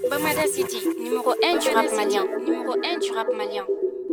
Bamada City, numéro 1 du rap malien. Numéro 1 du rap malien.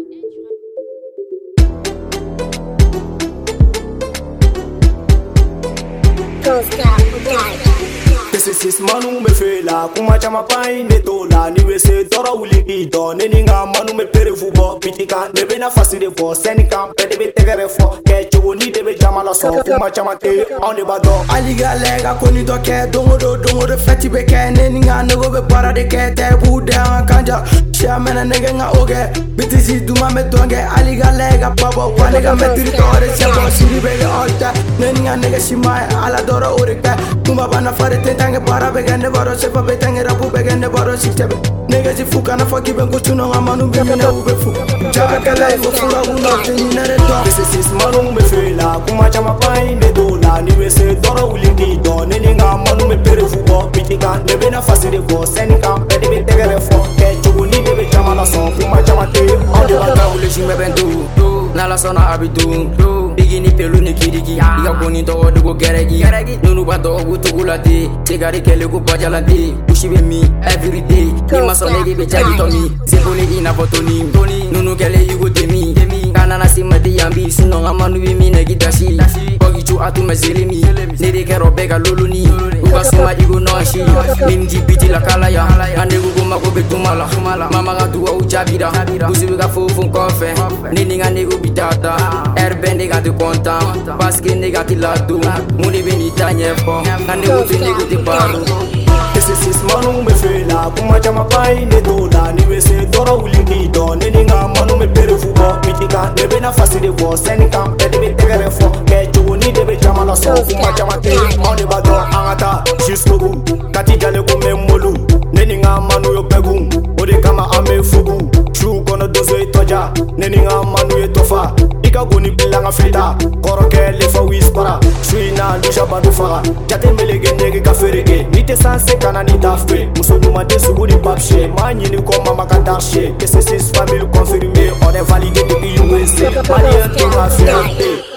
This manu me fela kuma chama pai ne tola ni we se dora wuli do ne ninga manu me pere fubo pitika ne be na fasire fo senika pede be tegere fo ke chugo ni de be jamala so kuma chama te on de bado aliga lega koni do ke dongo do feti be ke ne ninga ne go be para de ke te bude an kanja shamena nega nga oge bitisi duma me donge aliga lega babo wanega me tiri tore chebo siri be alta ne ninga nega shimai ala dora orika kuma bana fare te tange para begane baro sefa betange rapu begane baro sikebe nega ji fuka na faki ben kuchuno amanu be me na ube fu jaga kala ko fura uno tini na reto this is manu me fela kuma chama pai ne dola ni we se doro ulindi do ne ninga manu me pere fubo pitika ne be na fasire ko senika pede be tegere fo ke chugu ni de be chama la so kuma chama te on de la ule shime bendu na la sona abidu bigini pelu ni kiriki iga koni to dugo geregi nunu ba do gutugulati tegari kele ko bajalati ushibe mi every day ni masonegi be jagi to mi sebole ina botoni nunu kele yugo demi kana na simadi yambi sino ngamanu bi mi negi dashi bogi chu atu mezelemi ne de kero bega loluni uga suma igo noshi ninji biti la kala ya ande gugo mako betumala mama ga duwa ujabira usibe ga fofun kofe nini nga nego bitata erbende ga tu content parce que nega ti la du muni beni tanye fo ande gugo nego ti paru this is manu me fela kuma chama pai ne dola ni we se doro ulindi do nini nga manu me pere fubo mitika ne be na fasire fo senika pede be tegere fo ke chugo ni de be chama la so kuma chama te on de bado angata jusqu'au bout kati jale ko me molu nini nga manu yo pegu ode kama ame fugu chu kono dozo itoja nini nga manu ye tofa ika goni bilanga flita koroke le fa wispara suina lusha badu fara jate melege nege kaferege nite sanse kana ni dafwe muso duma de suguri papche manyini ko mama kadarche que c'est 6 famille confirmé on est validé depuis USA malien to la fierté